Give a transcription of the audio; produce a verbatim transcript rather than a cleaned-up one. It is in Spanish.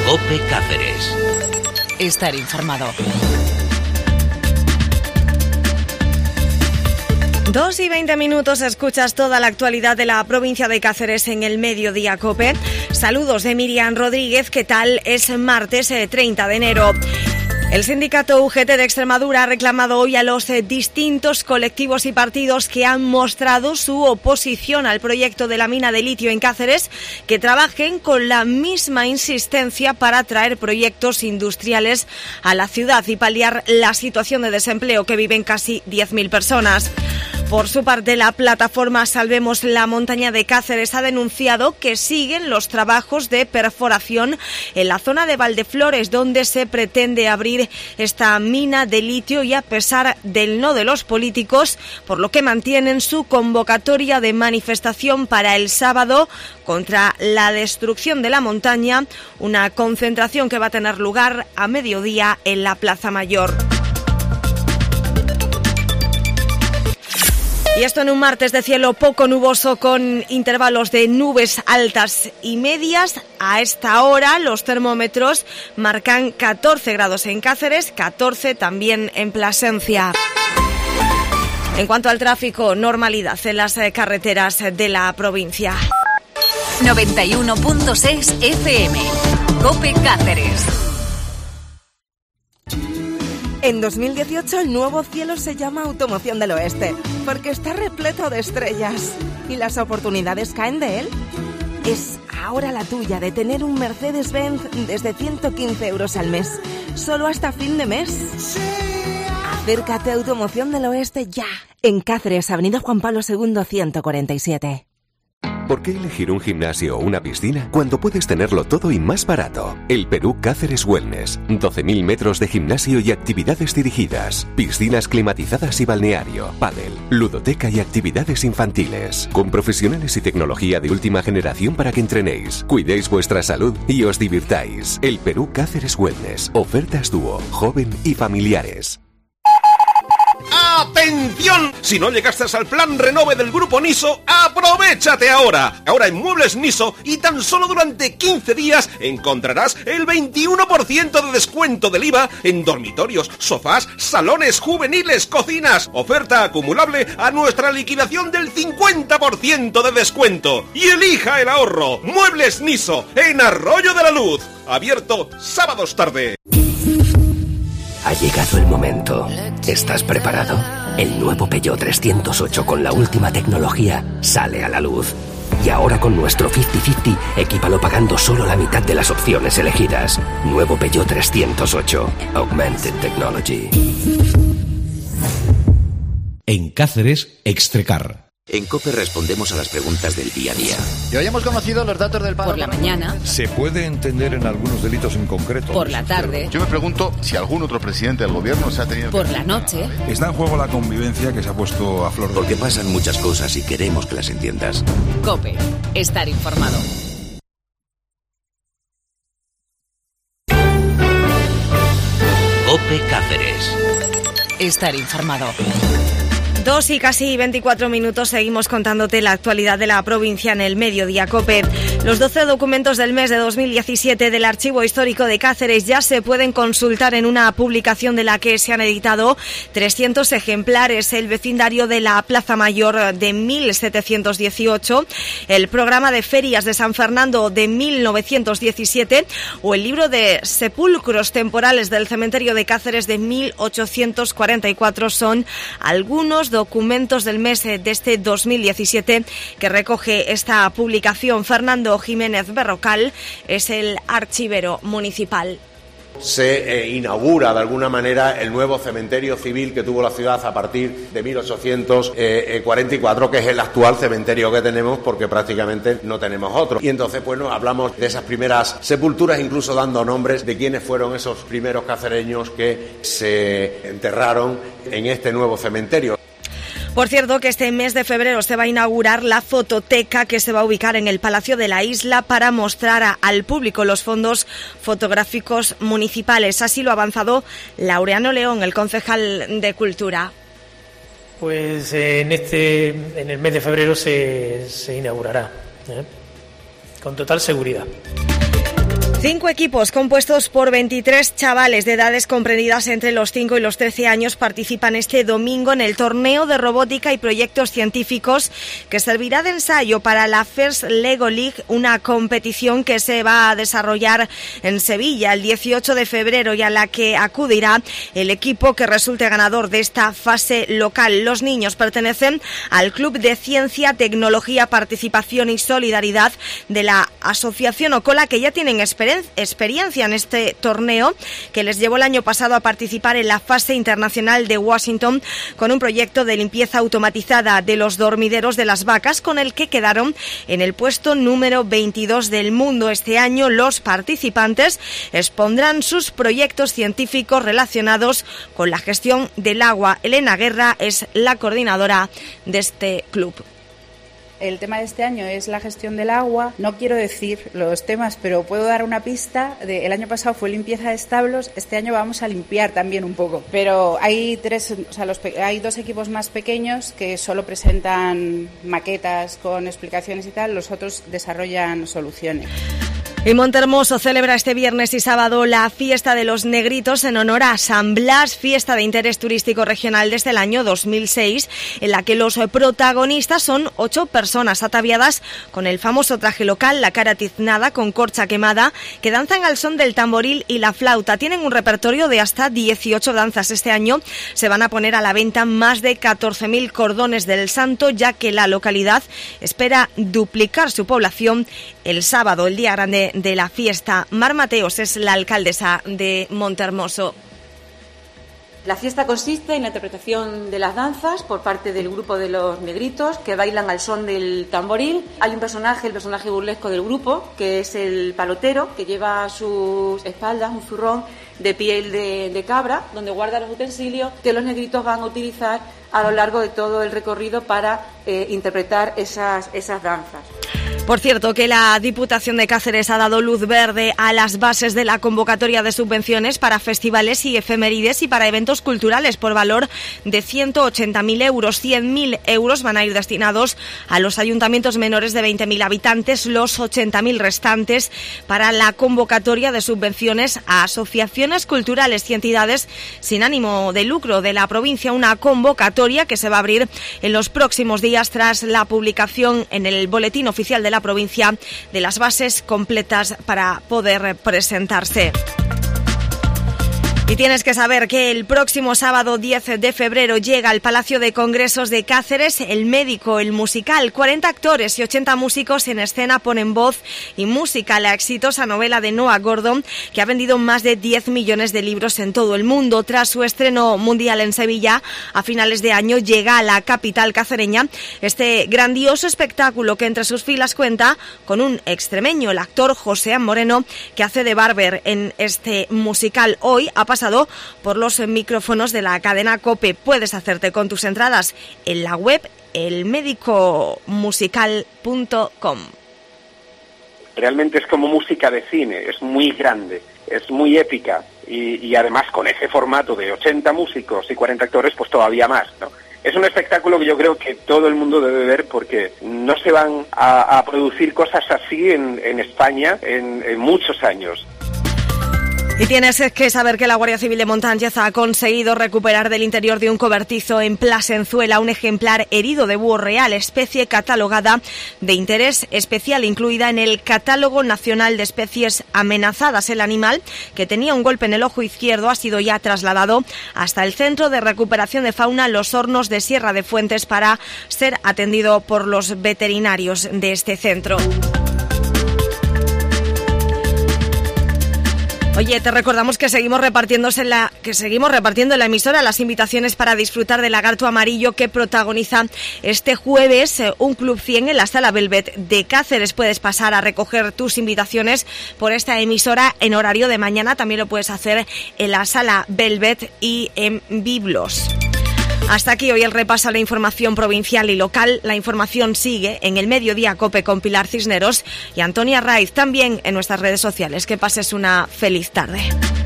COPE Cáceres. Estar informado. Dos y veinte minutos, escuchas toda la actualidad de la provincia de Cáceres en el Mediodía COPE. Saludos de Miriam Rodríguez, ¿qué tal? Es martes treinta de enero. El sindicato U G T de Extremadura ha reclamado hoy a los eh, distintos colectivos y partidos que han mostrado su oposición al proyecto de la mina de litio en Cáceres que trabajen con la misma insistencia para traer proyectos industriales a la ciudad y paliar la situación de desempleo que viven casi diez mil personas. Por su parte, la plataforma Salvemos la Montaña de Cáceres ha denunciado que siguen los trabajos de perforación en la zona de Valdeflores, donde se pretende abrir esta mina de litio, y a pesar del no de los políticos, por lo que mantienen su convocatoria de manifestación para el sábado contra la destrucción de la montaña, una concentración que va a tener lugar a mediodía en la Plaza Mayor. Y esto en un martes de cielo poco nuboso con intervalos de nubes altas y medias. A esta hora los termómetros marcan catorce grados en Cáceres, catorce también en Plasencia. En cuanto al tráfico, normalidad en las carreteras de la provincia. noventa y uno punto seis F M, COPE Cáceres. En dos mil dieciocho el nuevo cielo se llama Automoción del Oeste, porque está repleto de estrellas. ¿Y las oportunidades caen de él? Es ahora la tuya de tener un Mercedes-Benz desde ciento quince euros al mes, solo hasta fin de mes. Acércate a Automoción del Oeste ya, en Cáceres, Avenida Juan Pablo segundo ciento cuarenta y siete. ¿Por qué elegir un gimnasio o una piscina cuando puedes tenerlo todo y más barato? El Perú Cáceres Wellness. doce mil metros de gimnasio y actividades dirigidas. Piscinas climatizadas y balneario. Pádel, ludoteca y actividades infantiles. Con profesionales y tecnología de última generación para que entrenéis, cuidéis vuestra salud y os divirtáis. El Perú Cáceres Wellness. Ofertas dúo, joven y familiares. ¡Atención! Si no llegaste al plan Renove del Grupo Niso, ¡aprovéchate ahora! Ahora en Muebles Niso y tan solo durante quince días encontrarás el veintiuno por ciento de descuento del I V A en dormitorios, sofás, salones juveniles, cocinas. Oferta acumulable a nuestra liquidación del cincuenta por ciento de descuento. Y elija el ahorro. Muebles Niso, en Arroyo de la Luz. Abierto sábados tarde. Ha llegado el momento. ¿Estás preparado? El nuevo Peugeot trescientos ocho con la última tecnología sale a la luz. Y ahora con nuestro cincuenta cincuenta, equípalo pagando solo la mitad de las opciones elegidas. Nuevo Peugeot trescientos ocho. Augmented Technology. En Cáceres, Extrecar. En COPE respondemos a las preguntas del día a día. Y hoy hemos conocido los datos del paro. Por la mañana. ¿Se puede entender en algunos delitos en concreto? Por la tarde. Yo me pregunto si algún otro presidente del gobierno se ha tenido... Por la noche. Está en juego la convivencia que se ha puesto a flor de... Porque pasan muchas cosas y queremos que las entiendas. COPE. Estar informado. COPE Cáceres. Estar informado. Dos y casi veinticuatro minutos, seguimos contándote la actualidad de la provincia en el Mediodía COPE. Los doce documentos del mes de dos mil diecisiete del Archivo Histórico de Cáceres ya se pueden consultar en una publicación de la que se han editado trescientos ejemplares: el vecindario de la Plaza Mayor de mil setecientos dieciocho, el programa de ferias de San Fernando de mil novecientos diecisiete o el libro de sepulcros temporales del cementerio de Cáceres de mil ochocientos cuarenta y cuatro. Son algunos documentos del mes de este dos mil diecisiete que recoge esta publicación. Fernando Jiménez Berrocal es el archivero municipal. Se eh, inaugura de alguna manera el nuevo cementerio civil que tuvo la ciudad a partir de mil ochocientos cuarenta y cuatro, que es el actual cementerio que tenemos, porque prácticamente no tenemos otro. Y entonces, bueno, hablamos de esas primeras sepulturas, incluso dando nombres de quiénes fueron esos primeros cacereños que se enterraron en este nuevo cementerio. Por cierto, que este mes de febrero se va a inaugurar la fototeca, que se va a ubicar en el Palacio de la Isla para mostrar a, al público los fondos fotográficos municipales. Así lo ha avanzado Laureano León, el concejal de Cultura. Pues eh, en este en el mes de febrero se, se inaugurará, ¿eh? Con total seguridad. Cinco equipos compuestos por veintitrés chavales de edades comprendidas entre los cinco y los trece años participan este domingo en el torneo de robótica y proyectos científicos que servirá de ensayo para la First Lego League, una competición que se va a desarrollar en Sevilla el dieciocho de febrero y a la que acudirá el equipo que resulte ganador de esta fase local. Los niños pertenecen al Club de Ciencia, Tecnología, Participación y Solidaridad de la Asociación Ocola, que ya tienen experiencia experiencia en este torneo que les llevó el año pasado a participar en la fase internacional de Washington con un proyecto de limpieza automatizada de los dormideros de las vacas, con el que quedaron en el puesto número veintidós del mundo. Este año los participantes expondrán sus proyectos científicos relacionados con la gestión del agua. Elena Guerra es la coordinadora de este club. El tema de este año es la gestión del agua. No quiero decir los temas, pero puedo dar una pista. De, el año pasado fue limpieza de establos, este año vamos a limpiar también un poco. Pero hay tres, o sea, los, hay dos equipos más pequeños que solo presentan maquetas con explicaciones y tal, los otros desarrollan soluciones. Y Montermoso celebra este viernes y sábado la Fiesta de los Negritos en honor a San Blas, fiesta de interés turístico regional desde el año dos mil seis, en la que los protagonistas son ocho personas ataviadas con el famoso traje local, la cara tiznada con corcha quemada, que danzan al son del tamboril y la flauta. Tienen un repertorio de hasta dieciocho danzas. Este año se van a poner a la venta más de catorce mil cordones del santo, ya que la localidad espera duplicar su población el sábado, el día grande de la fiesta. Mar Mateos es la alcaldesa de Montermoso. La fiesta consiste en la interpretación de las danzas por parte del grupo de los negritos que bailan al son del tamboril. Hay un personaje, el personaje burlesco del grupo, que es el palotero, que lleva a sus espaldas un zurrón de piel de, de cabra, donde guarda los utensilios que los negritos van a utilizar a lo largo de todo el recorrido para eh, interpretar esas, esas danzas. Por cierto, que la Diputación de Cáceres ha dado luz verde a las bases de la convocatoria de subvenciones para festivales y efemérides y para eventos culturales por valor de ciento ochenta mil euros. cien mil euros van a ir destinados a los ayuntamientos menores de veinte mil habitantes, los ochenta mil restantes para la convocatoria de subvenciones a asociaciones culturales y entidades sin ánimo de lucro de la provincia. Una convocatoria que se va a abrir en los próximos días tras la publicación en el Boletín Oficial de la provincia de las bases completas para poder presentarse. Y tienes que saber que el próximo sábado diez de febrero llega al Palacio de Congresos de Cáceres El Médico, el musical. cuarenta actores y ochenta músicos en escena ponen voz y música a la exitosa novela de Noah Gordon, que ha vendido más de diez millones de libros en todo el mundo. Tras su estreno mundial en Sevilla a finales de año, llega a la capital cacereña este grandioso espectáculo que entre sus filas cuenta con un extremeño, el actor Joséan Moreno, que hace de Barber en este musical. Hoy ha pasado por los micrófonos de la cadena COPE. Puedes hacerte con tus entradas en la web el médico musical punto com. Realmente es como música de cine, es muy grande, es muy épica y, y además con ese formato de ochenta músicos y cuarenta actores, pues todavía más, ¿no? Es un espectáculo que yo creo que todo el mundo debe ver porque no se van a, a producir cosas así en, en España en, en muchos años. Y tienes que saber que la Guardia Civil de Montáñez ha conseguido recuperar del interior de un cobertizo en Plasenzuela un ejemplar herido de búho real, especie catalogada de interés especial, incluida en el Catálogo Nacional de Especies Amenazadas. El animal, que tenía un golpe en el ojo izquierdo, ha sido ya trasladado hasta el Centro de Recuperación de Fauna Los Hornos de Sierra de Fuentes para ser atendido por los veterinarios de este centro. Oye, te recordamos que seguimos repartiéndose en la que seguimos repartiendo en la emisora las invitaciones para disfrutar del lagarto amarillo que protagoniza este jueves un Club cien en la Sala Velvet de Cáceres. Puedes pasar a recoger tus invitaciones por esta emisora en horario de mañana. También lo puedes hacer en la Sala Velvet y en Biblos. Hasta aquí hoy el repaso a la información provincial y local. La información sigue en el Mediodía COPE con Pilar Cisneros y Antonia Raiz, también en nuestras redes sociales. Que pases una feliz tarde.